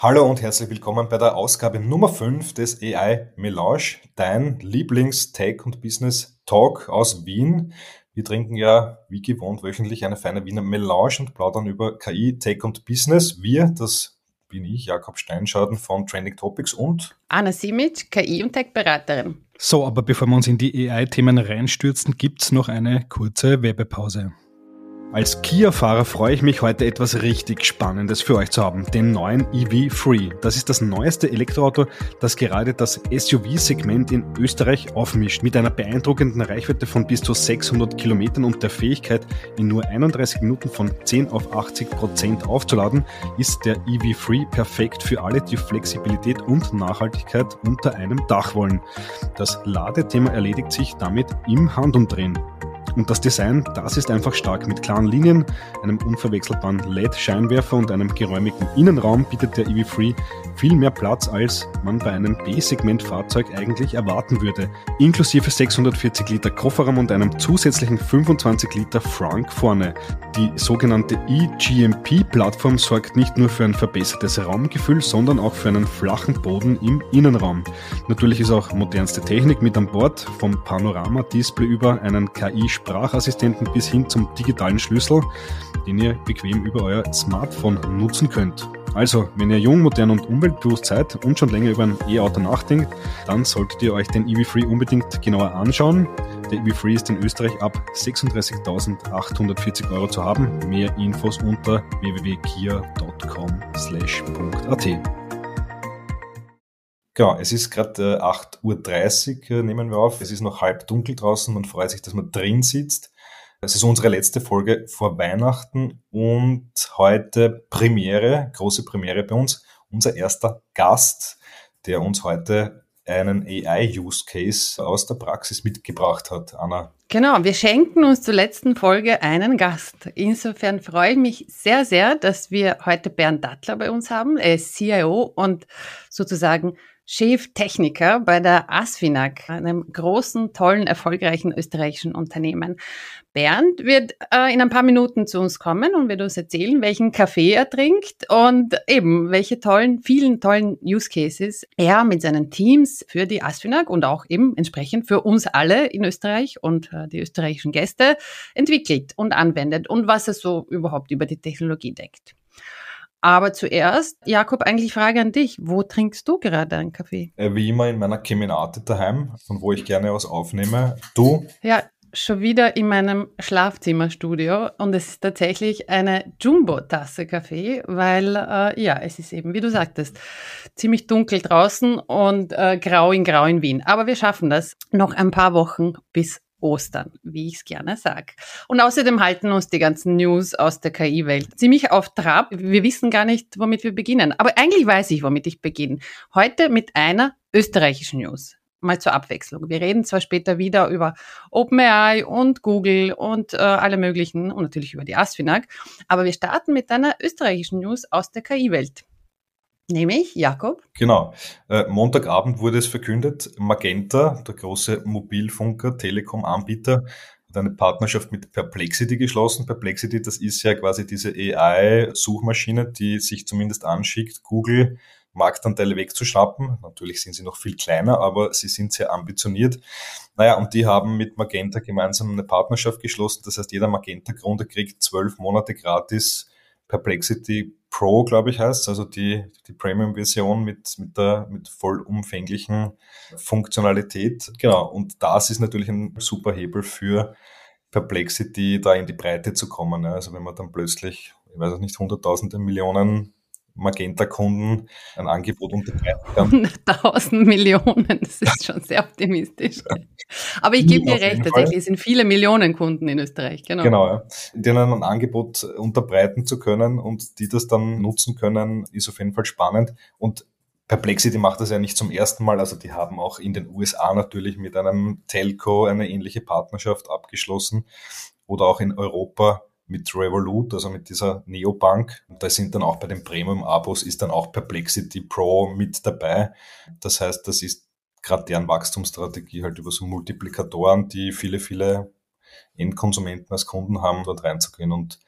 Hallo und herzlich willkommen bei der Ausgabe Nummer 5 des AI Melange, dein Lieblings-Tech- und Business-Talk aus Wien. Wir trinken ja wie gewohnt wöchentlich eine feine Wiener Melange und plaudern über KI, Tech und Business. Das bin ich, Jakob Steinschaden von Trending Topics und Anna Simic, KI- und Tech-Beraterin. So, aber bevor wir uns in die AI-Themen reinstürzen, gibt's noch eine kurze Werbepause. Als Kia-Fahrer freue ich mich, heute etwas richtig Spannendes für euch zu haben, den neuen EV3. Das ist das neueste Elektroauto, das gerade das SUV-Segment in Österreich aufmischt. Mit einer beeindruckenden Reichweite von bis zu 600 Kilometern und der Fähigkeit, in nur 31 Minuten von 10 auf 80% aufzuladen, ist der EV3 perfekt für alle, die Flexibilität und Nachhaltigkeit unter einem Dach wollen. Das Ladethema erledigt sich damit im Handumdrehen. Und das Design, das ist einfach stark. Mit klaren Linien, einem unverwechselbaren LED-Scheinwerfer und einem geräumigen Innenraum bietet der EV3 viel mehr Platz, als man bei einem B-Segment-Fahrzeug eigentlich erwarten würde. Inklusive 640 Liter Kofferraum und einem zusätzlichen 25 Liter Frunk vorne. Die sogenannte eGMP-Plattform sorgt nicht nur für ein verbessertes Raumgefühl, sondern auch für einen flachen Boden im Innenraum. Natürlich ist auch modernste Technik mit an Bord, vom Panorama-Display über einen KI-Sprachassistenten bis hin zum digitalen Schlüssel, den ihr bequem über euer Smartphone nutzen könnt. Also, wenn ihr jung, modern und umweltbewusst seid und schon länger über ein E-Auto nachdenkt, dann solltet ihr euch den EV3 unbedingt genauer anschauen. Der EV3 ist in Österreich ab 36.840 € zu haben. Mehr Infos unter www.kia.com/.at. genau, es ist gerade 8.30 Uhr, nehmen wir auf. Es ist noch halb dunkel draußen, man freut sich, dass man drin sitzt. Es ist unsere letzte Folge vor Weihnachten und heute große Premiere bei uns. Unser erster Gast, der uns heute einen AI-Use-Case aus der Praxis mitgebracht hat. Anna. Genau, wir schenken uns zur letzten Folge einen Gast. Insofern freue ich mich sehr, sehr, dass wir heute Bernd Dattler bei uns haben. Er ist CIO und sozusagen Cheftechniker bei der ASFINAG, einem großen, tollen, erfolgreichen österreichischen Unternehmen. Bernd wird in ein paar Minuten zu uns kommen und wird uns erzählen, welchen Kaffee er trinkt und eben welche vielen tollen Use Cases er mit seinen Teams für die ASFINAG und auch eben entsprechend für uns alle in Österreich und die österreichischen Gäste entwickelt und anwendet und was er so überhaupt über die Technologie denkt. Aber zuerst, Jakob, eigentlich Frage an dich. Wo trinkst du gerade einen Kaffee? Wie immer in meiner Kemenate daheim, von wo ich gerne aus aufnehme. Du? Ja, schon wieder in meinem Schlafzimmerstudio und es ist tatsächlich eine Jumbo-Tasse Kaffee, weil es ist eben, wie du sagtest, ziemlich dunkel draußen und grau in Wien. Aber wir schaffen das noch ein paar Wochen bis Ostern, wie ich es gerne sage. Und außerdem halten uns die ganzen News aus der KI-Welt ziemlich auf Trab. Wir wissen gar nicht, womit wir beginnen. Aber eigentlich weiß ich, womit ich beginne. Heute mit einer österreichischen News. Mal zur Abwechslung. Wir reden zwar später wieder über OpenAI und Google und alle möglichen und natürlich über die ASFINAG, aber wir starten mit einer österreichischen News aus der KI-Welt. Nämlich, Jakob? Genau. Montagabend wurde es verkündet, Magenta, der große Mobilfunker, Telekom-Anbieter, hat eine Partnerschaft mit Perplexity geschlossen. Perplexity, das ist ja quasi diese AI-Suchmaschine, die sich zumindest anschickt, Google Marktanteile wegzuschnappen. Natürlich sind sie noch viel kleiner, aber sie sind sehr ambitioniert. Naja, und die haben mit Magenta gemeinsam eine Partnerschaft geschlossen. Das heißt, jeder Magenta-Kunde kriegt 12 Monate gratis Perplexity Pro, glaube ich, heißt, also die Premium-Version mit vollumfänglichen Funktionalität. Genau. Und das ist natürlich ein super Hebel für Perplexity, da in die Breite zu kommen. Also wenn man dann plötzlich, ich weiß auch nicht, hunderttausende Millionen Magenta-Kunden ein Angebot unterbreiten kann. 100.000 Millionen, das ist schon sehr optimistisch. Aber ich gebe dir recht, tatsächlich, es sind viele Millionen Kunden in Österreich, genau. Genau, ja. Denen ein Angebot unterbreiten zu können und die das dann nutzen können, ist auf jeden Fall spannend. Und Perplexity macht das ja nicht zum ersten Mal, also die haben auch in den USA natürlich mit einem Telco eine ähnliche Partnerschaft abgeschlossen oder auch in Europa mit Revolut, also mit dieser Neobank. Da sind dann auch bei den Premium-Abos ist dann auch Perplexity Pro mit dabei. Das heißt, das ist gerade deren Wachstumsstrategie halt über so Multiplikatoren, die viele Endkonsumenten als Kunden haben, dort reinzugehen und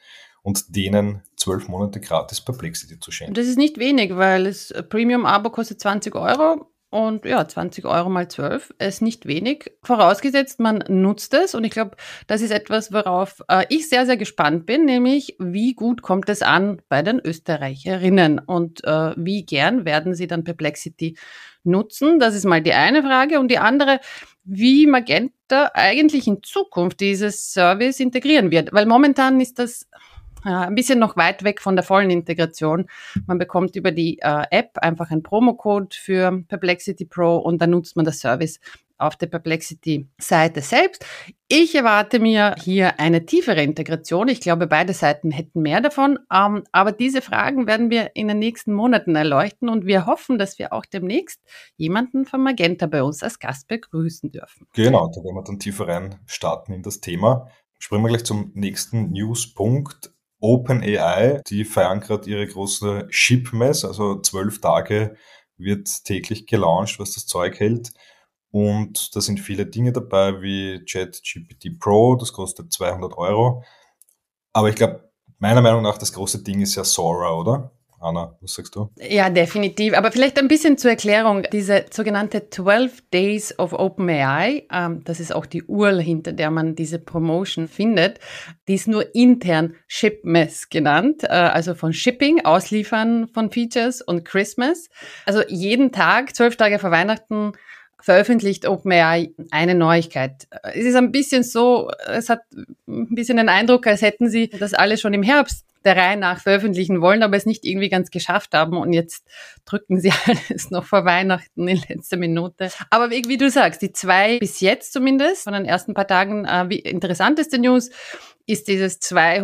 und denen 12 Monate gratis Perplexity zu schenken. Das ist nicht wenig, weil das Premium-Abo kostet 20 Euro. Und ja, 20 Euro mal 12 ist nicht wenig. Vorausgesetzt, man nutzt es. Und ich glaube, das ist etwas, worauf ich sehr, sehr gespannt bin, nämlich wie gut kommt es an bei den Österreicherinnen und wie gern werden sie dann Perplexity nutzen. Das ist mal die eine Frage. Und die andere, wie Magenta eigentlich in Zukunft dieses Service integrieren wird. Weil momentan ist das ein bisschen noch weit weg von der vollen Integration. Man bekommt über die App einfach einen Promocode für Perplexity Pro und dann nutzt man das Service auf der Perplexity-Seite selbst. Ich erwarte mir hier eine tiefere Integration. Ich glaube, beide Seiten hätten mehr davon. Aber diese Fragen werden wir in den nächsten Monaten erleuchten und wir hoffen, dass wir auch demnächst jemanden von Magenta bei uns als Gast begrüßen dürfen. Genau, da werden wir dann tiefer rein starten in das Thema. Springen wir gleich zum nächsten Newspunkt. OpenAI, die feiern gerade ihre große Ship-Mess, also 12 Tage wird täglich gelauncht, was das Zeug hält. Und da sind viele Dinge dabei, wie ChatGPT Pro, das kostet 200 Euro. Aber ich glaube, meiner Meinung nach, das große Ding ist ja Sora, oder? Anna, was sagst du? Ja, definitiv. Aber vielleicht ein bisschen zur Erklärung. Diese sogenannte 12 Days of OpenAI, das ist auch die URL, hinter der man diese Promotion findet, die ist nur intern Shipmess genannt, also von Shipping, Ausliefern von Features und Christmas. Also jeden Tag, 12 Tage vor Weihnachten, veröffentlicht OpenAI eine Neuigkeit. Es ist ein bisschen so, es hat ein bisschen den Eindruck, als hätten sie das alle schon im Herbst der Reihe nach veröffentlichen wollen, aber es nicht irgendwie ganz geschafft haben und jetzt drücken sie alles noch vor Weihnachten in letzter Minute. Aber wie du sagst, die zwei bis jetzt zumindest von den ersten paar Tagen interessanteste News ist dieses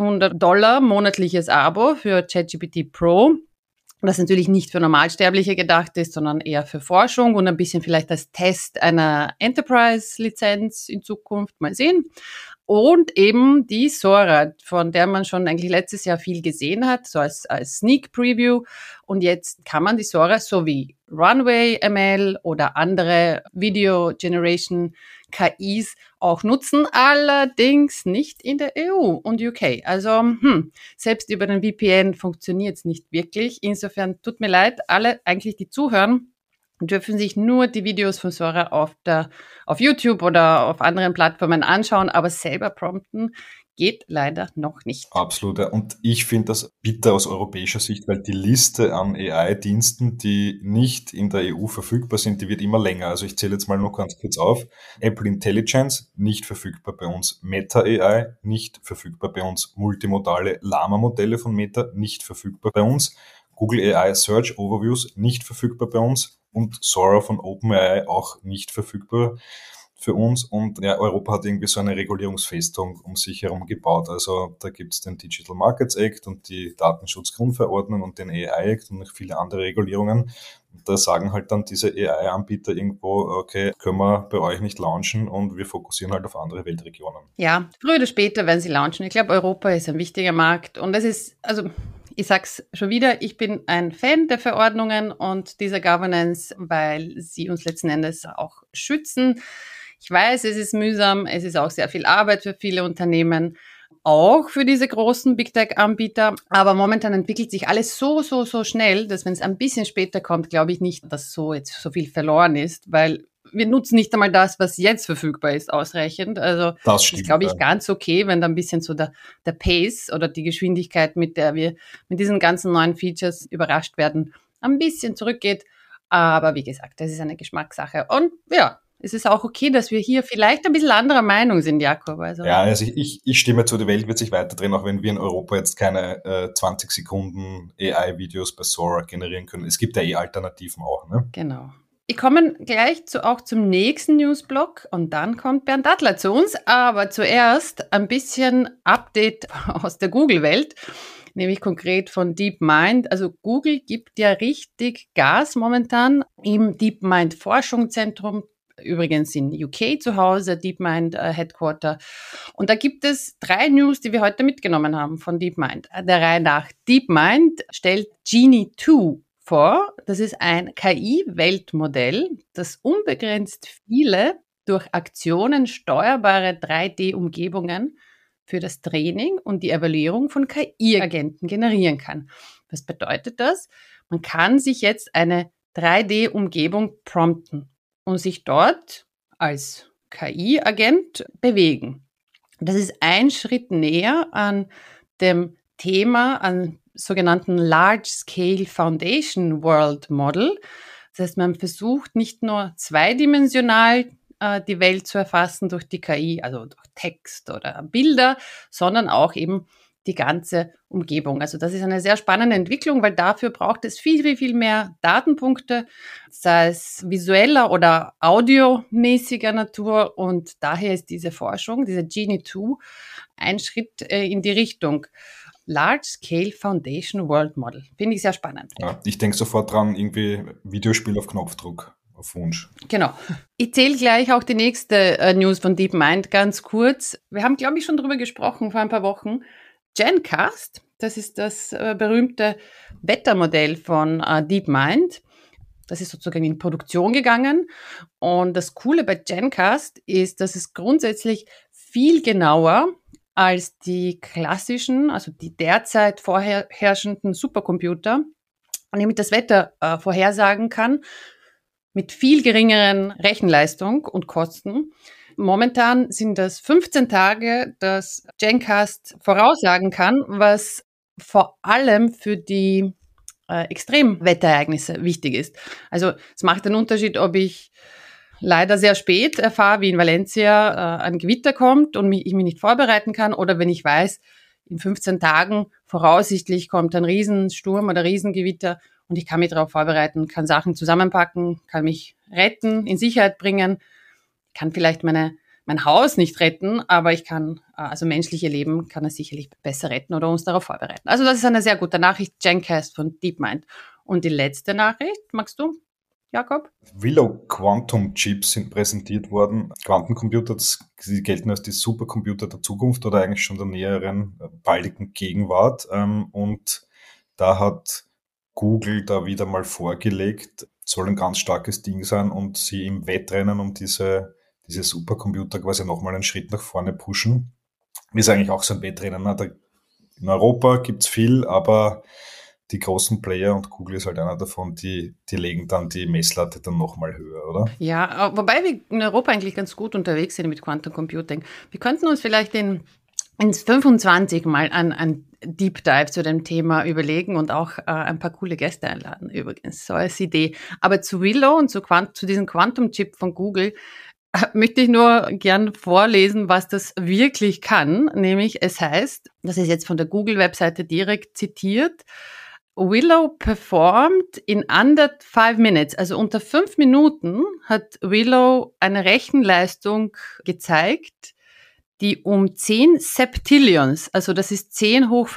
$200 monatliches Abo für ChatGPT Pro. Das natürlich nicht für Normalsterbliche gedacht ist, sondern eher für Forschung und ein bisschen vielleicht als Test einer Enterprise-Lizenz in Zukunft. Mal sehen. Und eben die Sora, von der man schon eigentlich letztes Jahr viel gesehen hat, so als Sneak Preview. Und jetzt kann man die Sora sowie Runway ML oder andere Video Generation KIs auch nutzen, allerdings nicht in der EU und UK. Also selbst über den VPN funktioniert es nicht wirklich. Insofern tut mir leid, alle eigentlich, die zuhören, dürfen sich nur die Videos von Sora auf YouTube oder auf anderen Plattformen anschauen, aber selber prompten geht leider noch nicht. Absolut. Ja. Und ich finde das bitter aus europäischer Sicht, weil die Liste an AI-Diensten, die nicht in der EU verfügbar sind, die wird immer länger. Also ich zähle jetzt mal nur ganz kurz auf. Apple Intelligence, nicht verfügbar bei uns. Meta AI, nicht verfügbar bei uns. Multimodale Llama-Modelle von Meta, nicht verfügbar bei uns. Google AI Search Overviews, nicht verfügbar bei uns. Und Sora von OpenAI auch nicht verfügbar für uns. Und ja, Europa hat irgendwie so eine Regulierungsfestung um sich herum gebaut. Also da gibt es den Digital Markets Act und die Datenschutzgrundverordnung und den AI Act und noch viele andere Regulierungen. Und da sagen halt dann diese AI-Anbieter irgendwo, okay, können wir bei euch nicht launchen und wir fokussieren halt auf andere Weltregionen. Ja, früher oder später werden sie launchen. Ich glaube, Europa ist ein wichtiger Markt und das ist, also ich sag's schon wieder, ich bin ein Fan der Verordnungen und dieser Governance, weil sie uns letzten Endes auch schützen. Ich weiß, es ist mühsam, es ist auch sehr viel Arbeit für viele Unternehmen, auch für diese großen Big Tech-Anbieter. Aber momentan entwickelt sich alles so schnell, dass wenn es ein bisschen später kommt, glaube ich nicht, dass so jetzt so viel verloren ist, weil wir nutzen nicht einmal das, was jetzt verfügbar ist, ausreichend. Also das stimmt, ist, glaube ich, ganz okay, wenn da ein bisschen so der Pace oder die Geschwindigkeit, mit der wir mit diesen ganzen neuen Features überrascht werden, ein bisschen zurückgeht. Aber wie gesagt, das ist eine Geschmackssache. Und ja, es ist auch okay, dass wir hier vielleicht ein bisschen anderer Meinung sind, Jakob. Also ich stimme zu, die Welt wird sich weiter drehen, auch wenn wir in Europa jetzt keine 20 Sekunden AI-Videos bei Sora generieren können. Es gibt ja Alternativen auch, ne? Genau. Wir kommen gleich auch zum nächsten Newsblock und dann kommt Bernd Dattler zu uns. Aber zuerst ein bisschen Update aus der Google-Welt, nämlich konkret von DeepMind. Also Google gibt ja richtig Gas momentan im DeepMind Forschungszentrum, übrigens in UK zu Hause, DeepMind Headquarter. Und da gibt es 3 News, die wir heute mitgenommen haben von DeepMind. Der Reihe nach. DeepMind stellt Genie 2 vor. Das ist ein KI-Weltmodell, das unbegrenzt viele durch Aktionen steuerbare 3D-Umgebungen für das Training und die Evaluierung von KI-Agenten generieren kann. Was bedeutet das? Man kann sich jetzt eine 3D-Umgebung prompten und sich dort als KI-Agent bewegen. Das ist ein Schritt näher an dem Thema, an sogenannten Large-Scale Foundation World Model. Das heißt, man versucht nicht nur zweidimensional die Welt zu erfassen durch die KI, also durch Text oder Bilder, sondern auch eben die ganze Umgebung. Also das ist eine sehr spannende Entwicklung, weil dafür braucht es viel, viel, viel mehr Datenpunkte, sei es visueller oder audiomäßiger Natur. Und daher ist diese Forschung, diese Genie 2, ein Schritt in die Richtung Large Scale Foundation World Model. Finde ich sehr spannend. Ja, ich denke sofort dran, irgendwie Videospiel auf Knopfdruck, auf Wunsch. Genau. Ich zähle gleich auch die nächste News von DeepMind ganz kurz. Wir haben, glaube ich, schon drüber gesprochen vor ein paar Wochen. GenCast, das ist das berühmte Wettermodell von DeepMind. Das ist sozusagen in Produktion gegangen. Und das Coole bei GenCast ist, dass es grundsätzlich viel genauer als die klassischen, also die derzeit vorherrschenden Supercomputer, nämlich das Wetter vorhersagen kann, mit viel geringeren Rechenleistung und Kosten. Momentan sind das 15 Tage, dass GenCast voraussagen kann, was vor allem für die Extremwetterereignisse wichtig ist. Also es macht einen Unterschied, ob ich leider sehr spät erfahre, wie in Valencia ein Gewitter kommt und ich mich nicht vorbereiten kann, oder wenn ich weiß, in 15 Tagen voraussichtlich kommt ein Riesensturm oder Riesengewitter und ich kann mich darauf vorbereiten, kann Sachen zusammenpacken, kann mich retten, in Sicherheit bringen, kann vielleicht mein Haus nicht retten, aber ich kann, also menschliche Leben kann es sicherlich besser retten oder uns darauf vorbereiten. Also das ist eine sehr gute Nachricht, GenCast von DeepMind. Und die letzte Nachricht, magst du, Jakob? Willow Quantum Chips sind präsentiert worden. Quantencomputer, die gelten als die Supercomputer der Zukunft oder eigentlich schon der näheren, baldigen Gegenwart. Und da hat Google da wieder mal vorgelegt, soll ein ganz starkes Ding sein und sie im Wettrennen um diese Supercomputer quasi nochmal einen Schritt nach vorne pushen. Ist eigentlich auch so ein Wettrennen. Ne? In Europa gibt's viel, aber die großen Player, und Google ist halt einer davon, die legen dann die Messlatte dann nochmal höher, oder? Ja, wobei wir in Europa eigentlich ganz gut unterwegs sind mit Quantum Computing. Wir könnten uns vielleicht ins 25 mal ein Deep Dive zu dem Thema überlegen und auch ein paar coole Gäste einladen, übrigens, so als Idee. Aber zu Willow und zu diesem Quantum Chip von Google möchte ich nur gern vorlesen, was das wirklich kann. Nämlich, es heißt, das ist jetzt von der Google-Webseite direkt zitiert, Willow performed in under 5 minutes, also unter 5 Minuten hat Willow eine Rechenleistung gezeigt, die um 10 Septillions, also das ist 10 hoch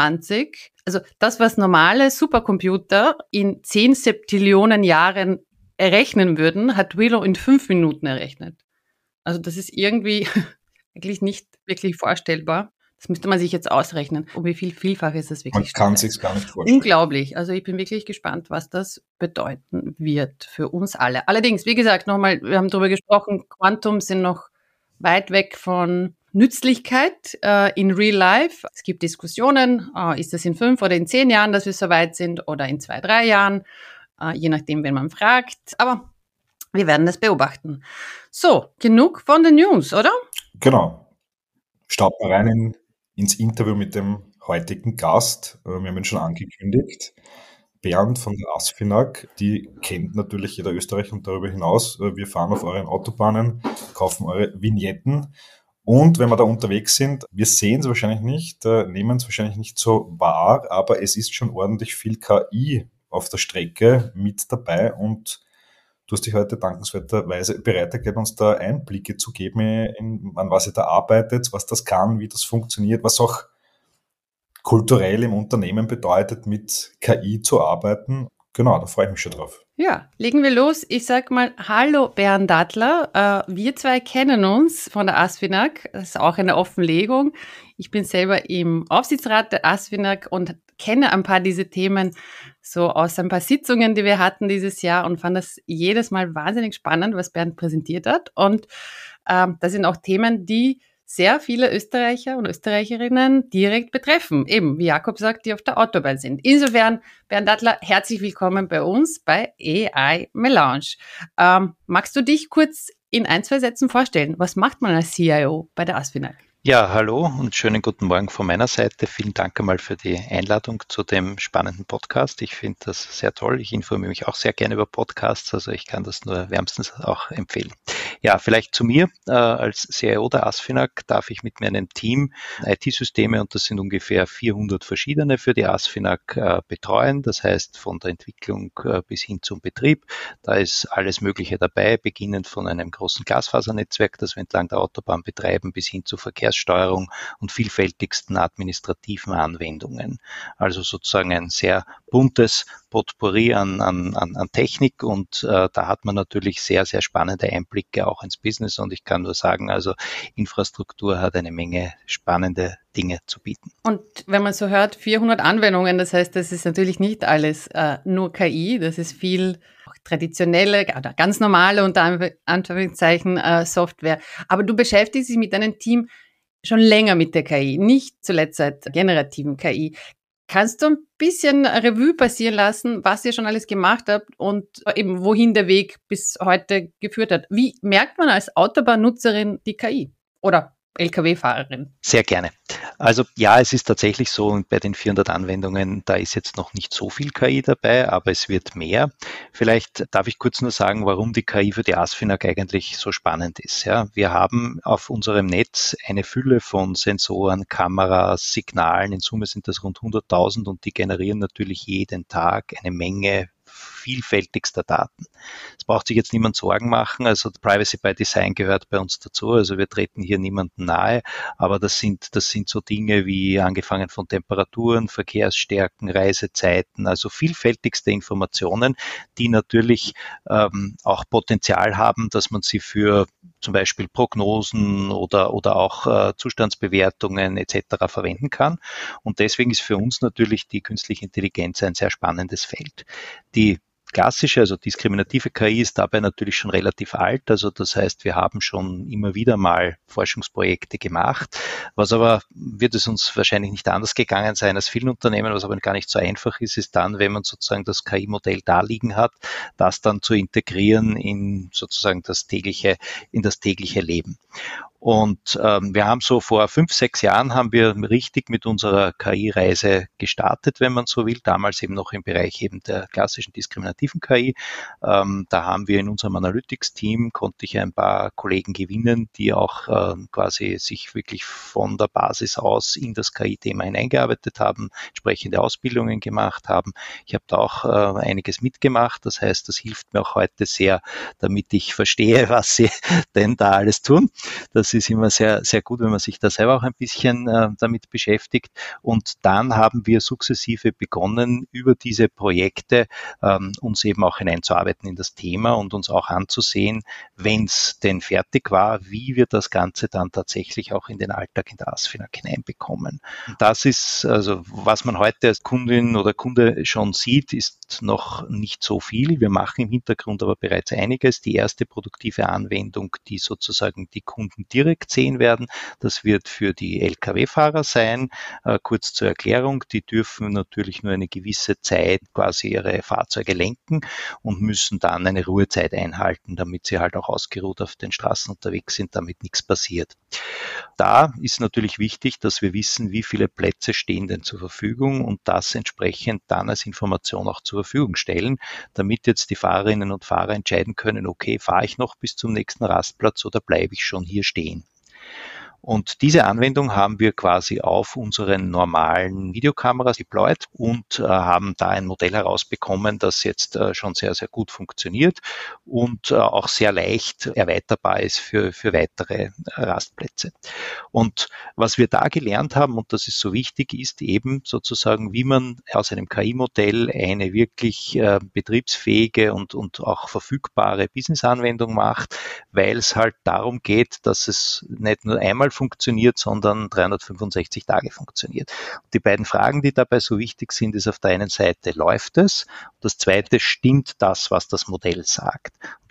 25, also das, was normale Supercomputer in 10 Septillionen Jahren errechnen würden, hat Willow in 5 Minuten errechnet. Also das ist irgendwie eigentlich nicht wirklich vorstellbar. Das müsste man sich jetzt ausrechnen. Um wie viel Vielfaches das wirklich Man kann sich's gar nicht vorstellen. Unglaublich. Also ich bin wirklich gespannt, was das bedeuten wird für uns alle. Allerdings, wie gesagt, nochmal, wir haben darüber gesprochen, Quantum sind noch weit weg von Nützlichkeit in Real Life. Es gibt Diskussionen, ist das in 5 oder in 10 Jahren, dass wir so weit sind, oder in 2, 3 Jahren, je nachdem, wen man fragt. Aber wir werden das beobachten. So, genug von den News, oder? Genau. Starten wir rein ins Interview mit dem heutigen Gast. Wir haben ihn schon angekündigt. Bernd von der ASFINAG, die kennt natürlich jeder Österreicher und darüber hinaus. Wir fahren auf euren Autobahnen, kaufen eure Vignetten. Und wenn wir da unterwegs sind, wir sehen es wahrscheinlich nicht, nehmen es wahrscheinlich nicht so wahr, aber es ist schon ordentlich viel KI auf der Strecke mit dabei und du hast dich heute dankenswerterweise bereit erklärt, uns da Einblicke zu geben, an was ihr da arbeitet, was das kann, wie das funktioniert, was auch kulturell im Unternehmen bedeutet, mit KI zu arbeiten. Genau, da freue ich mich schon drauf. Ja, legen wir los. Ich sag mal, hallo Bernd Dattler. Wir zwei kennen uns von der ASFINAG. Das ist auch eine Offenlegung. Ich bin selber im Aufsichtsrat der ASFINAG und kenne ein paar dieser Themen so aus ein paar Sitzungen, die wir hatten dieses Jahr und fand das jedes Mal wahnsinnig spannend, was Bernd präsentiert hat. Und das sind auch Themen, die sehr viele Österreicher und Österreicherinnen direkt betreffen. Eben, wie Jakob sagt, die auf der Autobahn sind. Insofern, Bernd Dattler, herzlich willkommen bei uns bei AI Melange. Magst du dich kurz in 1-2 Sätzen vorstellen? Was macht man als CIO bei der ASFINAG? Ja, hallo und schönen guten Morgen von meiner Seite. Vielen Dank einmal für die Einladung zu dem spannenden Podcast. Ich finde das sehr toll. Ich informiere mich auch sehr gerne über Podcasts, also ich kann das nur wärmstens auch empfehlen. Ja, vielleicht zu mir. Als CIO der ASFINAG darf ich mit meinem Team IT-Systeme, und das sind ungefähr 400 verschiedene, für die ASFINAG betreuen. Das heißt, von der Entwicklung bis hin zum Betrieb. Da ist alles Mögliche dabei, beginnend von einem großen Glasfasernetzwerk, das wir entlang der Autobahn betreiben, bis hin zu Verkehrssteuerung und vielfältigsten administrativen Anwendungen. Also sozusagen ein sehr buntes Potpourri an Technik, und da hat man natürlich sehr, sehr spannende Einblicke auch ins Business, und ich kann nur sagen, also Infrastruktur hat eine Menge spannende Dinge zu bieten. Und wenn man so hört, 400 Anwendungen, das heißt, das ist natürlich nicht alles nur KI, das ist viel traditionelle oder ganz normale, unter Anführungszeichen, Software. Aber du beschäftigst dich mit deinem Team schon länger mit der KI, nicht zuletzt seit generativen KI. Kannst du ein bisschen Revue passieren lassen, was ihr schon alles gemacht habt und eben wohin der Weg bis heute geführt hat? Wie merkt man als Autobahnnutzerin die KI oder Lkw-Fahrerin? Sehr gerne. Also ja, es ist tatsächlich so, und bei den 400 Anwendungen, da ist jetzt noch nicht so viel KI dabei, aber es wird mehr. Vielleicht darf ich kurz nur sagen, warum die KI für die ASFINAG eigentlich so spannend ist. Ja, wir haben auf unserem Netz eine Fülle von Sensoren, Kameras, Signalen. In Summe sind das rund 100.000, und die generieren natürlich jeden Tag eine Menge vielfältigster Daten. Es braucht sich jetzt niemand Sorgen machen, also Privacy by Design gehört bei uns dazu, also wir treten hier niemandem nahe, aber das sind so Dinge wie angefangen von Temperaturen, Verkehrsstärken, Reisezeiten, also vielfältigste Informationen, die natürlich auch Potenzial haben, dass man sie für zum Beispiel Prognosen oder auch Zustandsbewertungen etc. verwenden kann, und deswegen ist für uns natürlich die künstliche Intelligenz ein sehr spannendes Feld. Die klassische, also diskriminative KI ist dabei natürlich schon relativ alt, also das heißt, wir haben schon immer wieder mal Forschungsprojekte gemacht, was aber, wird es uns wahrscheinlich nicht anders gegangen sein als vielen Unternehmen, was aber gar nicht so einfach ist dann, wenn man sozusagen das KI-Modell da liegen hat, das dann zu integrieren in sozusagen das tägliche Leben. Und wir haben so vor 5-6 Jahren haben wir richtig mit unserer KI-Reise gestartet, wenn man so will, damals eben noch im Bereich eben der klassischen diskriminativen KI. Da haben wir in unserem Analytics-Team, konnte ich ein paar Kollegen gewinnen, die auch quasi sich wirklich von der Basis aus in das KI-Thema hineingearbeitet haben, entsprechende Ausbildungen gemacht haben. Ich habe da auch einiges mitgemacht, das heißt, das hilft mir auch heute sehr, damit ich verstehe, was sie denn da alles tun. Das ist immer sehr, sehr gut, wenn man sich da selber auch ein bisschen damit beschäftigt. Und dann haben wir sukzessive begonnen, über diese Projekte uns eben auch hineinzuarbeiten in das Thema und uns auch anzusehen, wenn es denn fertig war, wie wir das Ganze dann tatsächlich auch in den Alltag in der ASFINAG hineinbekommen. Das ist, also was man heute als Kundin oder Kunde schon sieht, ist noch nicht so viel. Wir machen im Hintergrund aber bereits einiges. Die erste produktive Anwendung, die sozusagen die Kunden direkt sehen werden, das wird für die Lkw-Fahrer sein. Kurz zur Erklärung, die dürfen natürlich nur eine gewisse Zeit quasi ihre Fahrzeuge lenken und müssen dann eine Ruhezeit einhalten, damit sie halt auch ausgeruht auf den Straßen unterwegs sind, damit nichts passiert. Da ist natürlich wichtig, dass wir wissen, wie viele Plätze stehen denn zur Verfügung und das entsprechend dann als Information auch zur Verfügung stellen, damit jetzt die Fahrerinnen und Fahrer entscheiden können, okay, fahre ich noch bis zum nächsten Rastplatz oder bleibe ich schon hier stehen. Und diese Anwendung haben wir quasi auf unseren normalen Videokameras deployed und haben da ein Modell herausbekommen, das jetzt schon sehr, sehr gut funktioniert und auch sehr leicht erweiterbar ist für weitere Rastplätze. Und was wir da gelernt haben, und das ist so wichtig, ist eben sozusagen, wie man aus einem KI-Modell eine wirklich betriebsfähige und auch verfügbare Business-Anwendung macht, weil es halt darum geht, dass es nicht nur einmal funktioniert, sondern 365 Tage funktioniert. Und die beiden Fragen, die dabei so wichtig sind, ist auf der einen Seite, läuft es? Und das zweite, stimmt das, was das Modell sagt? Und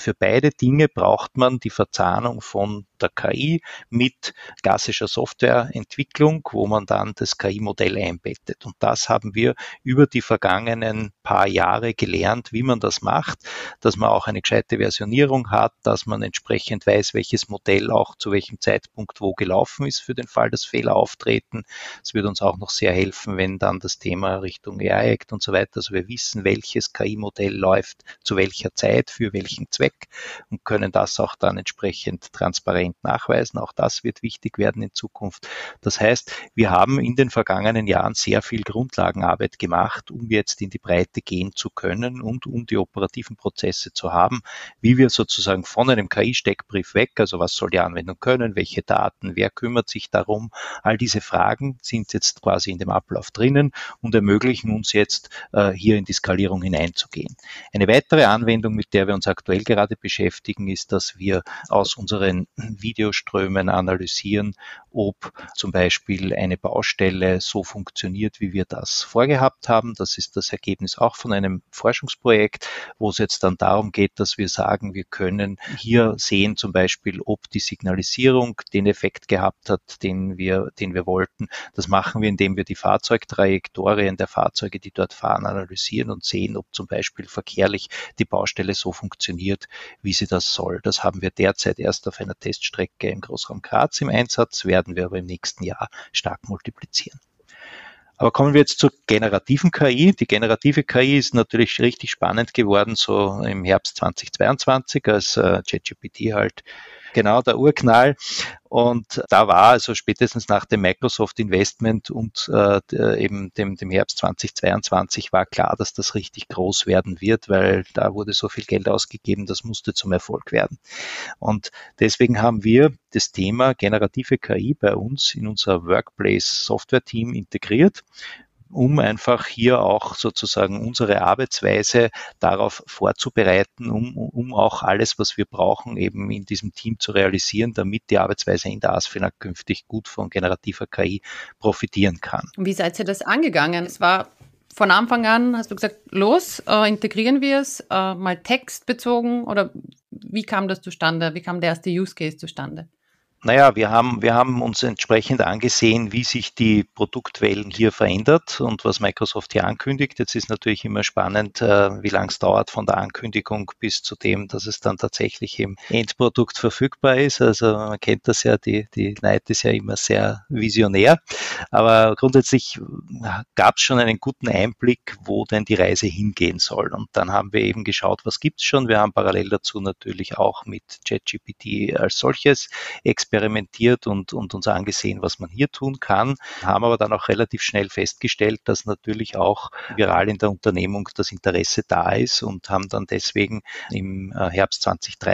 Für beide Dinge braucht man die Verzahnung von der KI mit klassischer Softwareentwicklung, wo man dann das KI-Modell einbettet. Und das haben wir über die vergangenen paar Jahre gelernt, wie man das macht, dass man auch eine gescheite Versionierung hat, dass man entsprechend weiß, welches Modell auch zu welchem Zeitpunkt wo gelaufen ist für den Fall, dass Fehler auftreten. Es wird uns auch noch sehr helfen, wenn dann das Thema Richtung AI Act und so weiter, also wir wissen, welches KI-Modell läuft zu welcher Zeit, für welchen Zweck und können das auch dann entsprechend transparent nachweisen. Auch das wird wichtig werden in Zukunft. Das heißt, wir haben in den vergangenen Jahren sehr viel Grundlagenarbeit gemacht, um jetzt in die Breite gehen zu können und um die operativen Prozesse zu haben, wie wir sozusagen von einem KI-Steckbrief weg, also was soll die Anwendung können, welche Daten, wer kümmert sich darum, all diese Fragen sind jetzt quasi in dem Ablauf drinnen und ermöglichen uns jetzt hier in die Skalierung hineinzugehen. Eine weitere Anwendung, mit der wir uns aktuell gerade beschäftigen, ist, dass wir aus unseren Videoströmen analysieren, ob zum Beispiel eine Baustelle so funktioniert, wie wir das vorgehabt haben. Das ist das Ergebnis auch von einem Forschungsprojekt, wo es jetzt dann darum geht, dass wir sagen, wir können hier sehen zum Beispiel, ob die Signalisierung den Effekt gehabt hat, den wir wollten. Das machen wir, indem wir die Fahrzeugtrajektorien der Fahrzeuge, die dort fahren, analysieren und sehen, ob zum Beispiel verkehrlich die Baustelle so funktioniert, wie sie das soll. Das haben wir derzeit erst auf einer Teststrecke im Großraum Graz im Einsatz, werden wir aber im nächsten Jahr stark multiplizieren. Aber kommen wir jetzt zur generativen KI. Die generative KI ist natürlich richtig spannend geworden, so im Herbst 2022, als ChatGPT halt genau der Urknall. Und da war also spätestens nach dem Microsoft Investment und eben dem Herbst 2022 war klar, dass das richtig groß werden wird, weil da wurde so viel Geld ausgegeben, das musste zum Erfolg werden. Und deswegen haben wir das Thema generative KI bei uns in unser Workplace Software Team integriert, um einfach hier auch sozusagen unsere Arbeitsweise darauf vorzubereiten, um auch alles, was wir brauchen, eben in diesem Team zu realisieren, damit die Arbeitsweise in der ASFINAG künftig gut von generativer KI profitieren kann. Wie seid ihr das angegangen? Es war von Anfang an, hast du gesagt, los, integrieren wir es, mal textbezogen oder wie kam das zustande? Wie kam der erste Use Case zustande? Naja, wir haben uns entsprechend angesehen, wie sich die Produktwellen hier verändert und was Microsoft hier ankündigt. Jetzt ist natürlich immer spannend, wie lange es dauert von der Ankündigung bis zu dem, dass es dann tatsächlich im Endprodukt verfügbar ist. Also man kennt das ja, die Neid ist ja immer sehr visionär. Aber grundsätzlich gab es schon einen guten Einblick, wo denn die Reise hingehen soll. Und dann haben wir eben geschaut, was gibt es schon. Wir haben parallel dazu natürlich auch mit ChatGPT als solches experimentiert und uns angesehen, was man hier tun kann, haben aber dann auch relativ schnell festgestellt, dass natürlich auch viral in der Unternehmung das Interesse da ist und haben dann deswegen im Herbst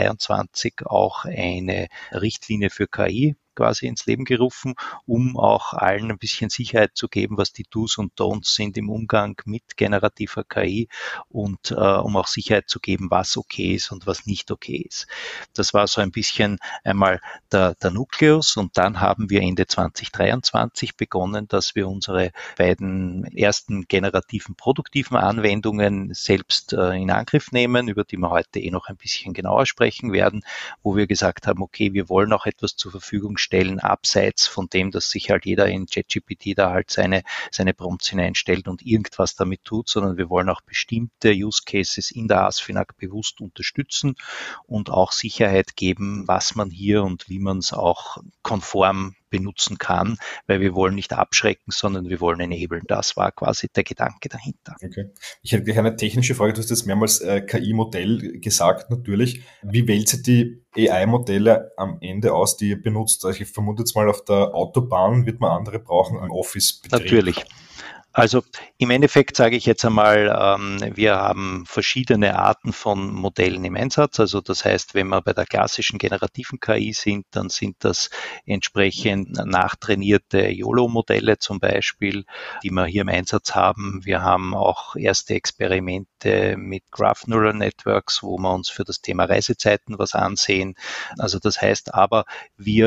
2023 auch eine Richtlinie für KI quasi ins Leben gerufen, um auch allen ein bisschen Sicherheit zu geben, was die Do's und Don'ts sind im Umgang mit generativer KI und um auch Sicherheit zu geben, was okay ist und was nicht okay ist. Das war so ein bisschen einmal der Nukleus und dann haben wir Ende 2023 begonnen, dass wir unsere beiden ersten generativen produktiven Anwendungen selbst in Angriff nehmen, über die wir heute noch ein bisschen genauer sprechen werden, wo wir gesagt haben, okay, wir wollen auch etwas zur Verfügung stellen, abseits von dem, dass sich halt jeder in ChatGPT da halt seine Prompts hineinstellt und irgendwas damit tut, sondern wir wollen auch bestimmte Use Cases in der ASFINAG bewusst unterstützen und auch Sicherheit geben, was man hier und wie man es auch konform benutzen kann, weil wir wollen nicht abschrecken, sondern wir wollen enablen. Das war quasi der Gedanke dahinter. Okay. Ich hätte gleich eine technische Frage. Du hast jetzt mehrmals KI-Modell gesagt, natürlich. Wie wählt ihr die AI-Modelle am Ende aus, die ihr benutzt? Also ich vermute jetzt mal, auf der Autobahn wird man andere brauchen im Office-Betrieb. Natürlich. Also im Endeffekt sage ich jetzt einmal, wir haben verschiedene Arten von Modellen im Einsatz. Also das heißt, wenn wir bei der klassischen generativen KI sind, dann sind das entsprechend nachtrainierte YOLO-Modelle zum Beispiel, die wir hier im Einsatz haben. Wir haben auch erste Experimente mit Graph Neural Networks, wo wir uns für das Thema Reisezeiten was ansehen. Also das heißt aber, wir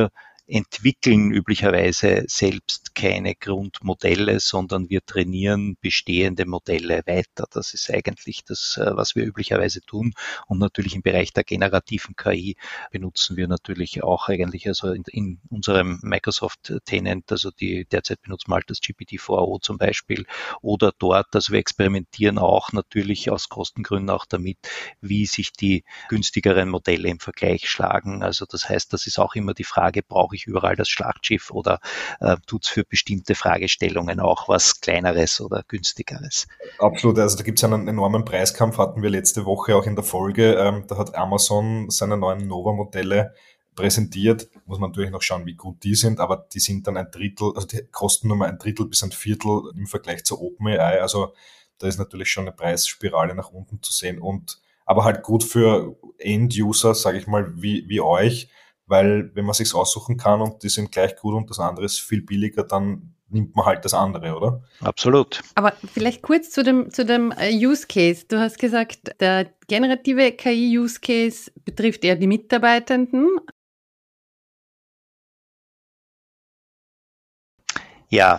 entwickeln üblicherweise selbst keine Grundmodelle, sondern wir trainieren bestehende Modelle weiter. Das ist eigentlich das, was wir üblicherweise tun. Und natürlich im Bereich der generativen KI benutzen wir natürlich auch eigentlich, also in unserem Microsoft-Tenant, also derzeit benutzen wir halt das GPT-4o zum Beispiel, oder dort, also wir experimentieren auch natürlich aus Kostengründen auch damit, wie sich die günstigeren Modelle im Vergleich schlagen. Also das heißt, das ist auch immer die Frage, brauche ich überall das Schlachtschiff oder tut es für bestimmte Fragestellungen auch was Kleineres oder Günstigeres? Absolut, also da gibt es einen enormen Preiskampf, hatten wir letzte Woche auch in der Folge. Da hat Amazon seine neuen Nova-Modelle präsentiert. Muss man natürlich noch schauen, wie gut die sind, aber die sind dann ein Drittel, also die kosten nur mal ein Drittel bis ein Viertel im Vergleich zu OpenAI. Also da ist natürlich schon eine Preisspirale nach unten zu sehen, und aber halt gut für End-User, sage ich mal, wie euch, weil wenn man sich's aussuchen kann und die sind gleich gut und das andere ist viel billiger, dann nimmt man halt das andere, oder? Absolut. Aber vielleicht kurz zu dem Use Case. Du hast gesagt, der generative KI-Use Case betrifft eher die Mitarbeitenden. Ja,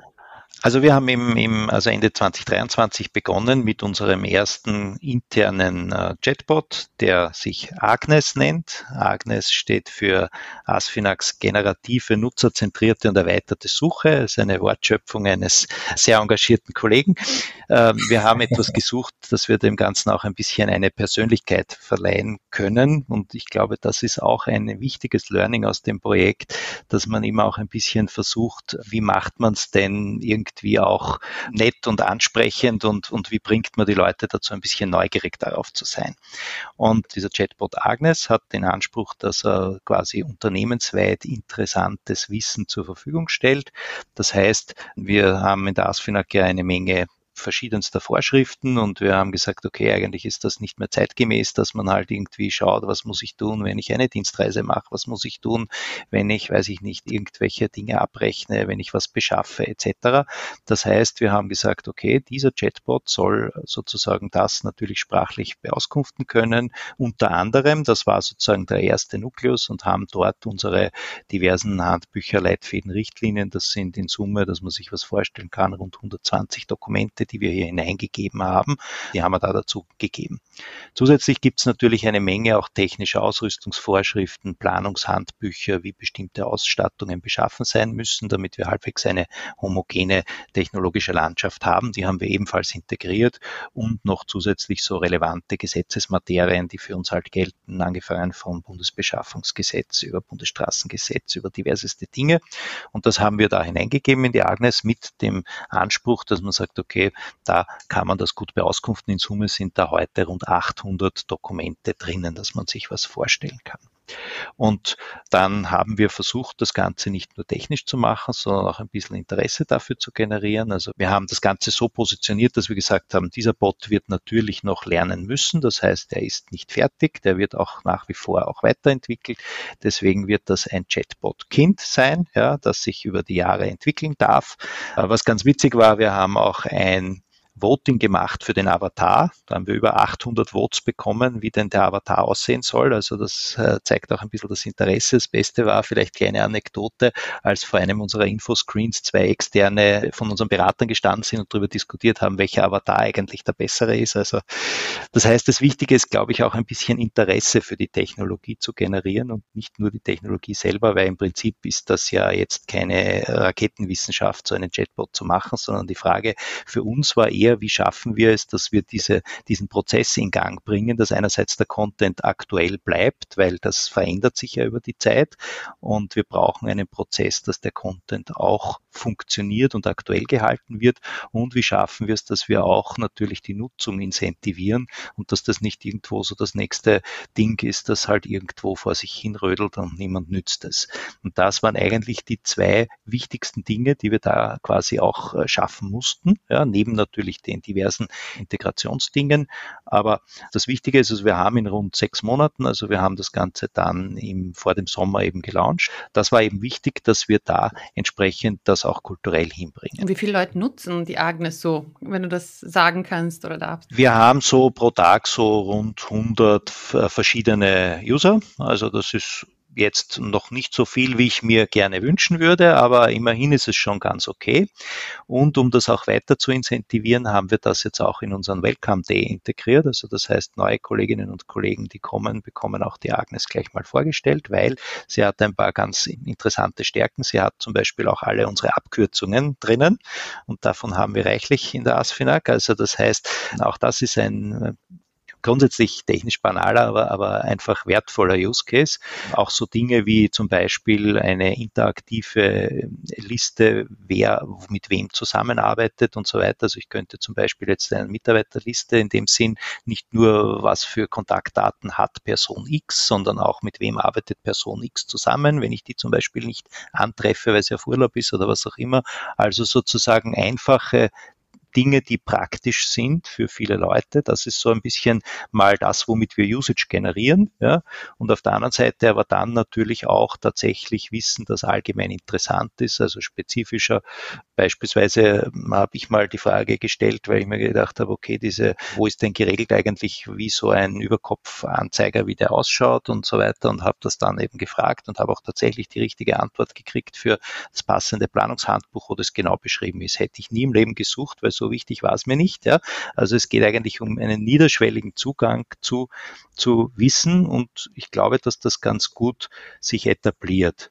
also wir haben also Ende 2023 begonnen mit unserem ersten internen Chatbot, der sich Agnes nennt. Agnes steht für Asfinax generative, nutzerzentrierte und erweiterte Suche. Das ist eine Wortschöpfung eines sehr engagierten Kollegen. Wir haben etwas gesucht, dass wir dem Ganzen auch ein bisschen eine Persönlichkeit verleihen können. Und ich glaube, das ist auch ein wichtiges Learning aus dem Projekt, dass man immer auch ein bisschen versucht, wie macht man es denn irgendwie auch nett und ansprechend und wie bringt man die Leute dazu, ein bisschen neugierig darauf zu sein. Und dieser Chatbot Agnes hat den Anspruch, dass er quasi unternehmensweit interessantes Wissen zur Verfügung stellt. Das heißt, wir haben in der Asfinag ja eine Menge verschiedenster Vorschriften und wir haben gesagt, okay, eigentlich ist das nicht mehr zeitgemäß, dass man halt irgendwie schaut, was muss ich tun, wenn ich eine Dienstreise mache, was muss ich tun, wenn ich, weiß ich nicht, irgendwelche Dinge abrechne, wenn ich was beschaffe etc. Das heißt, wir haben gesagt, okay, dieser Chatbot soll sozusagen das natürlich sprachlich beauskunften können. Unter anderem, das war sozusagen der erste Nukleus und haben dort unsere diversen Handbücher, Leitfäden, Richtlinien, das sind in Summe, dass man sich was vorstellen kann, rund 120 Dokumente, die wir hier hineingegeben haben, die haben wir da dazu gegeben. Zusätzlich gibt es natürlich eine Menge auch technischer Ausrüstungsvorschriften, Planungshandbücher, wie bestimmte Ausstattungen beschaffen sein müssen, damit wir halbwegs eine homogene technologische Landschaft haben. Die haben wir ebenfalls integriert und noch zusätzlich so relevante Gesetzesmaterien, die für uns halt gelten, angefangen vom Bundesbeschaffungsgesetz über Bundesstraßengesetz, über diverseste Dinge. Und das haben wir da hineingegeben in die Agnes mit dem Anspruch, dass man sagt, okay, da kann man das gut beauskunften. In Summe sind da heute rund 800 Dokumente drinnen, dass man sich was vorstellen kann. Und dann haben wir versucht, das Ganze nicht nur technisch zu machen, sondern auch ein bisschen Interesse dafür zu generieren. Also wir haben das Ganze so positioniert, dass wir gesagt haben, dieser Bot wird natürlich noch lernen müssen. Das heißt, er ist nicht fertig, der wird auch nach wie vor auch weiterentwickelt. Deswegen wird das ein Chatbot-Kind sein, ja, das sich über die Jahre entwickeln darf. Was ganz witzig war, wir haben auch ein Voting gemacht für den Avatar. Da haben wir über 800 Votes bekommen, wie denn der Avatar aussehen soll. Also das zeigt auch ein bisschen das Interesse. Das Beste war vielleicht kleine Anekdote, als vor einem unserer Infoscreens 2 Externe von unseren Beratern gestanden sind und darüber diskutiert haben, welcher Avatar eigentlich der bessere ist. Also das heißt, das Wichtige ist, glaube ich, auch ein bisschen Interesse für die Technologie zu generieren und nicht nur die Technologie selber, weil im Prinzip ist das ja jetzt keine Raketenwissenschaft, so einen Chatbot zu machen, sondern die Frage für uns war eher, wie schaffen wir es, dass wir diesen Prozess in Gang bringen, dass einerseits der Content aktuell bleibt, weil das verändert sich ja über die Zeit und wir brauchen einen Prozess, dass der Content auch funktioniert und aktuell gehalten wird und wie schaffen wir es, dass wir auch natürlich die Nutzung incentivieren und dass das nicht irgendwo so das nächste Ding ist, das halt irgendwo vor sich hinrödelt und niemand nützt es. Und das waren eigentlich die zwei wichtigsten Dinge, die wir da quasi auch schaffen mussten, ja, neben natürlich den diversen Integrationsdingen. Aber das Wichtige ist, also wir haben in rund 6 Monaten, also wir haben das Ganze dann vor dem Sommer eben gelauncht. Das war eben wichtig, dass wir da entsprechend das auch kulturell hinbringen. Und wie viele Leute nutzen die Agnes so, wenn du das sagen kannst oder darfst? Wir haben so pro Tag so rund 100 verschiedene User. Also das ist jetzt noch nicht so viel, wie ich mir gerne wünschen würde, aber immerhin ist es schon ganz okay. Und um das auch weiter zu incentivieren, haben wir das jetzt auch in unseren Welcome Day integriert. Also das heißt, neue Kolleginnen und Kollegen, die kommen, bekommen auch die Agnes gleich mal vorgestellt, weil sie hat ein paar ganz interessante Stärken. Sie hat zum Beispiel auch alle unsere Abkürzungen drinnen und davon haben wir reichlich in der ASFINAG. Also das heißt, auch das ist ein grundsätzlich technisch banaler, aber einfach wertvoller Use Case. Auch so Dinge wie zum Beispiel eine interaktive Liste, wer mit wem zusammenarbeitet und so weiter. Also ich könnte zum Beispiel jetzt eine Mitarbeiterliste in dem Sinn nicht nur was für Kontaktdaten hat Person X, sondern auch mit wem arbeitet Person X zusammen, wenn ich die zum Beispiel nicht antreffe, weil sie auf Urlaub ist oder was auch immer. Also sozusagen einfache Dinge, die praktisch sind für viele Leute. Das ist so ein bisschen mal das, womit wir Usage generieren. Ja. Und auf der anderen Seite aber dann natürlich auch tatsächlich Wissen, das allgemein interessant ist, also spezifischer. Beispielsweise habe ich mal die Frage gestellt, weil ich mir gedacht habe, okay, wo ist denn geregelt eigentlich, wie so ein Überkopfanzeiger, wie der ausschaut und so weiter, und habe das dann eben gefragt und habe auch tatsächlich die richtige Antwort gekriegt für das passende Planungshandbuch, wo das genau beschrieben ist. Hätte ich nie im Leben gesucht, weil so wichtig war es mir nicht. Ja. Also es geht eigentlich um einen niederschwelligen Zugang zu Wissen, und ich glaube, dass das ganz gut sich etabliert.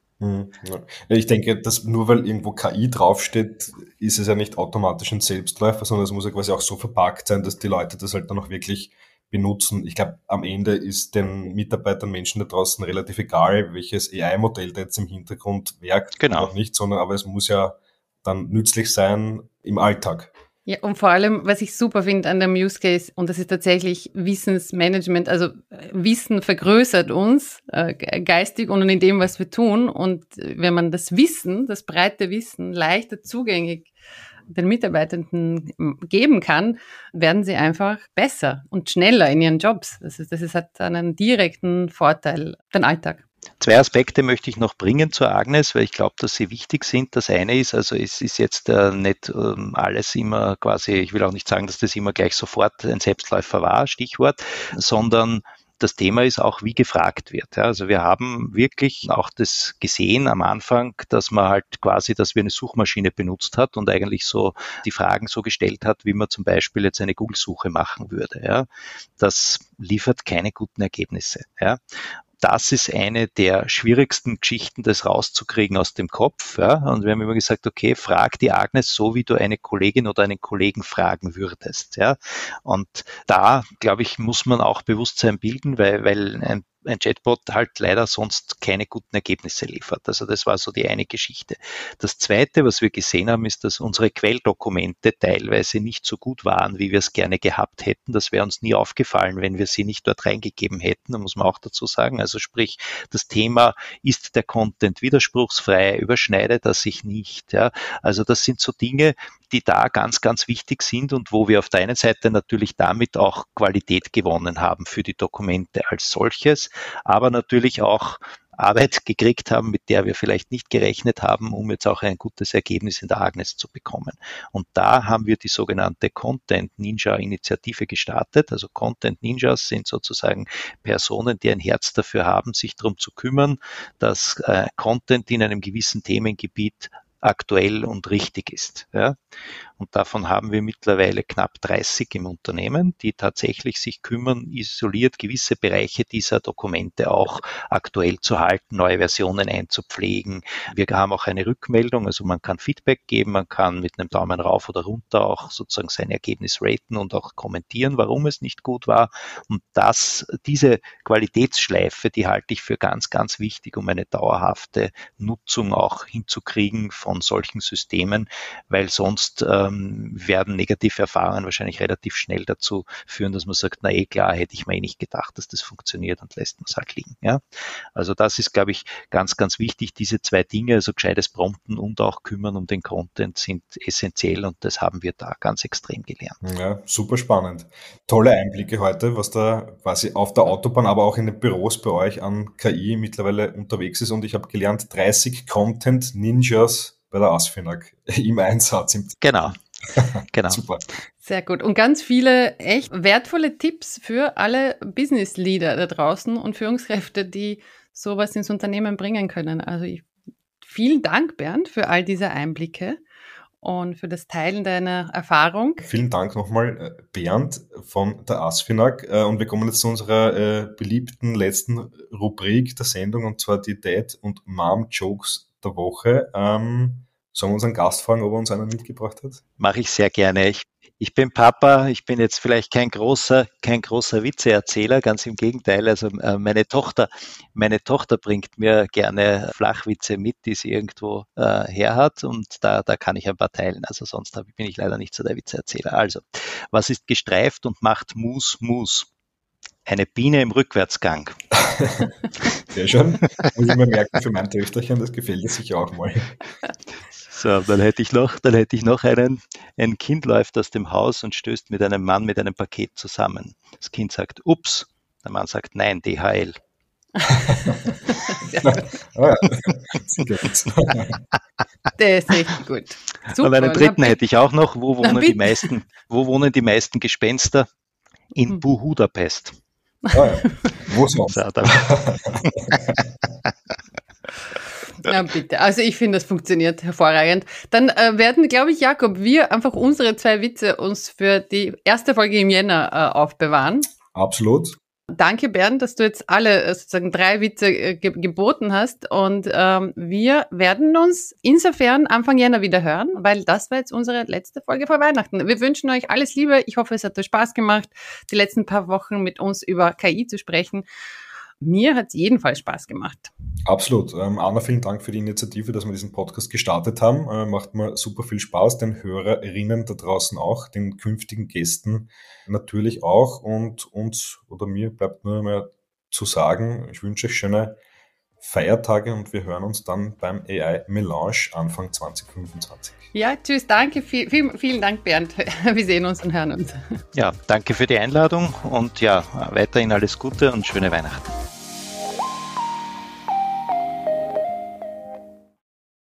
Ich denke, dass nur weil irgendwo KI draufsteht, ist es ja nicht automatisch ein Selbstläufer, sondern es muss ja quasi auch so verpackt sein, dass die Leute das halt dann auch wirklich benutzen. Ich glaube, am Ende ist den Mitarbeitern, Menschen da draußen relativ egal, welches AI-Modell da jetzt im Hintergrund werkt oder nicht, sondern aber es muss ja dann nützlich sein im Alltag. Ja, und vor allem, was ich super finde an dem Use Case, und das ist tatsächlich Wissensmanagement, also Wissen vergrößert uns geistig und in dem, was wir tun. Und wenn man das Wissen, das breite Wissen leichter zugänglich den Mitarbeitenden geben kann, werden sie einfach besser und schneller in ihren Jobs. Das hat einen direkten Vorteil für den Alltag. Zwei Aspekte möchte ich noch bringen zur Agnes, weil ich glaube, dass sie wichtig sind. Das eine ist, also es ist jetzt nicht alles immer quasi, ich will auch nicht sagen, dass das immer gleich sofort ein Selbstläufer war, Stichwort, sondern das Thema ist auch, wie gefragt wird. Ja, also wir haben wirklich auch das gesehen am Anfang, dass man halt quasi, dass wir eine Suchmaschine benutzt hat und eigentlich so die Fragen so gestellt hat, wie man zum Beispiel jetzt eine Google-Suche machen würde. Ja. Das liefert keine guten Ergebnisse. Ja. Das ist eine der schwierigsten Geschichten, das rauszukriegen aus dem Kopf. Ja. Und wir haben immer gesagt, okay, frag die Agnes so, wie du eine Kollegin oder einen Kollegen fragen würdest. Ja. Und da, glaube ich, muss man auch Bewusstsein bilden, weil ein Chatbot halt leider sonst keine guten Ergebnisse liefert. Also das war so die eine Geschichte. Das Zweite, was wir gesehen haben, ist, dass unsere Quelldokumente teilweise nicht so gut waren, wie wir es gerne gehabt hätten. Das wäre uns nie aufgefallen, wenn wir sie nicht dort reingegeben hätten, da muss man auch dazu sagen. Also sprich, das Thema, ist der Content widerspruchsfrei, überschneidet er sich nicht? Ja? Also das sind so Dinge, die da ganz, ganz wichtig sind und wo wir auf der einen Seite natürlich damit auch Qualität gewonnen haben für die Dokumente als solches, aber natürlich auch Arbeit gekriegt haben, mit der wir vielleicht nicht gerechnet haben, um jetzt auch ein gutes Ergebnis in der Agnes zu bekommen. Und da haben wir die sogenannte Content Ninja Initiative gestartet. Also Content Ninjas sind sozusagen Personen, die ein Herz dafür haben, sich darum zu kümmern, dass Content in einem gewissen Themengebiet aktuell und richtig ist. Ja. Und davon haben wir mittlerweile knapp 30 im Unternehmen, die tatsächlich sich kümmern, isoliert gewisse Bereiche dieser Dokumente auch aktuell zu halten, neue Versionen einzupflegen. Wir haben auch eine Rückmeldung, also man kann Feedback geben, man kann mit einem Daumen rauf oder runter auch sozusagen sein Ergebnis raten und auch kommentieren, warum es nicht gut war. Und diese Qualitätsschleife, die halte ich für ganz, ganz wichtig, um eine dauerhafte Nutzung auch hinzukriegen von solchen Systemen, weil sonst werden negative Erfahrungen wahrscheinlich relativ schnell dazu führen, dass man sagt, na klar, hätte ich mir nicht gedacht, dass das funktioniert, und lässt man es halt liegen. Ja? Also das ist, glaube ich, ganz, ganz wichtig. Diese zwei Dinge, also gescheites Prompten und auch kümmern um den Content, sind essentiell, und das haben wir da ganz extrem gelernt. Ja, super spannend. Tolle Einblicke heute, was da quasi auf der Autobahn, aber auch in den Büros bei euch an KI mittlerweile unterwegs ist, und ich habe gelernt, 30 Content Ninjas bei der ASFINAG im Einsatz. Genau. Genau. Super. Sehr gut. Und ganz viele echt wertvolle Tipps für alle Business Leader da draußen und Führungskräfte, die sowas ins Unternehmen bringen können. Also vielen Dank, Bernd, für all diese Einblicke und für das Teilen deiner Erfahrung. Vielen Dank nochmal, Bernd von der ASFINAG. Und wir kommen jetzt zu unserer beliebten letzten Rubrik der Sendung, und zwar die Dad- und Mom-Jokes der Woche. Sollen wir unseren Gast fragen, ob er uns einen mitgebracht hat? Mache ich sehr gerne. Ich bin Papa, ich bin jetzt vielleicht kein großer Witzeerzähler, ganz im Gegenteil. Also meine Tochter bringt mir gerne Flachwitze mit, die sie irgendwo her hat, und da kann ich ein paar teilen. Also sonst bin ich leider nicht so der Witzeerzähler. Also, was ist gestreift und macht Mus, Mus? Eine Biene im Rückwärtsgang. Sehr schön. Muss ich mir merken für mein Töchterchen, das gefällt ihr sicher auch mal. So, dann hätte ich noch einen. Ein Kind läuft aus dem Haus und stößt mit einem Mann mit einem Paket zusammen. Das Kind sagt, ups. Der Mann sagt, nein, DHL. Der ist richtig gut. Super. Und einen dritten hätte ich auch noch. Wo wohnen die meisten Gespenster? In Budapest. Wo sonst? Ja, bitte. Also ich finde, das funktioniert hervorragend. Dann werden, glaube ich, Jakob, wir einfach unsere 2 Witze uns für die erste Folge im Jänner aufbewahren. Absolut. Danke, Bernd, dass du jetzt alle sozusagen 3 Witze geboten hast. Und wir werden uns insofern Anfang Jänner wieder hören, weil das war jetzt unsere letzte Folge vor Weihnachten. Wir wünschen euch alles Liebe. Ich hoffe, es hat euch Spaß gemacht, die letzten paar Wochen mit uns über KI zu sprechen. Mir hat es jedenfalls Spaß gemacht. Absolut. Anna, vielen Dank für die Initiative, dass wir diesen Podcast gestartet haben. Macht mir super viel Spaß, den Hörerinnen da draußen auch, den künftigen Gästen natürlich auch. Und uns oder mir bleibt nur mehr zu sagen, ich wünsche euch schöne Feiertage und wir hören uns dann beim AI Melange Anfang 2025. Ja, tschüss, danke, vielen Dank, Bernd. Wir sehen uns und hören uns. Ja, danke für die Einladung und ja, weiterhin alles Gute und schöne Weihnachten.